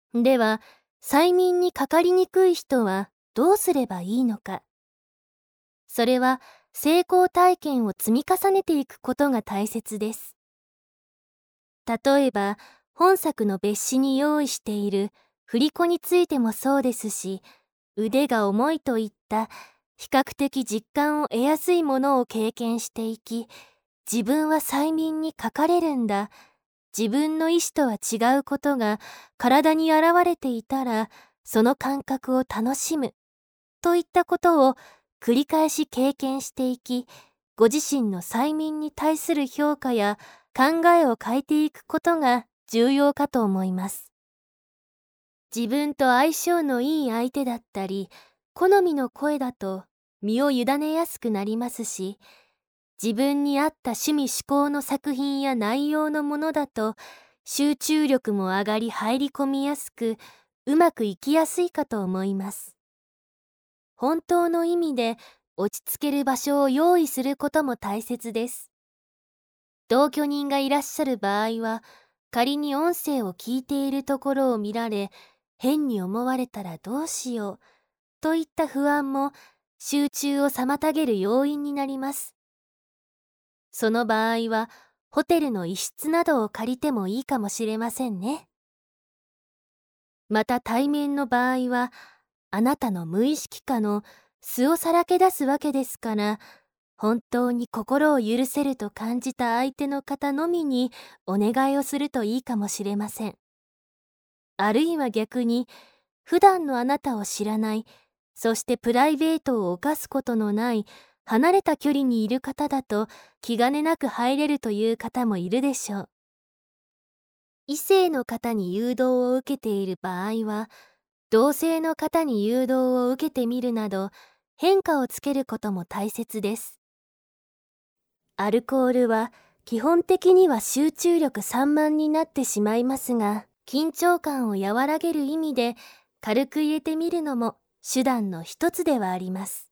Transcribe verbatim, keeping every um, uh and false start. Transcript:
では、催眠にかかりにくい人はどうすればいいのか。それは成功体験を積み重ねていくことが大切です。例えば、本作の別紙に用意している振り子についてもそうですし、腕が重いといった比較的実感を得やすいものを経験していき、自分は催眠にかかれるんだ、自分の意志とは違うことが体に現れていたら、その感覚を楽しむといったことを繰り返し経験していき、ご自身の催眠に対する評価や考えを変えていくことが重要かと思います。自分と相性のいい相手だったり、好みの声だと身を委ねやすくなりますし、自分に合った趣味嗜好の作品や内容のものだと集中力も上がり入り込みやすく、うまくいきやすいかと思います。本当の意味で落ち着ける場所を用意することも大切です。同居人がいらっしゃる場合は、仮に音声を聞いているところを見られ、変に思われたらどうしようといった不安も集中を妨げる要因になります。その場合は、ホテルの一室などを借りてもいいかもしれませんね。また対面の場合は、あなたの無意識下の素をさらけ出すわけですから、本当に心を許せると感じた相手の方のみにお願いをするといいかもしれません。あるいは逆に、普段のあなたを知らない、そしてプライベートを犯すことのない離れた距離にいる方だと気兼ねなく入れるという方もいるでしょう。異性の方に誘導を受けている場合は、同性の方に誘導を受けてみるなど、変化をつけることも大切です。アルコールは基本的には集中力散漫になってしまいますが、緊張感を和らげる意味で軽く入れてみるのも手段の一つではあります。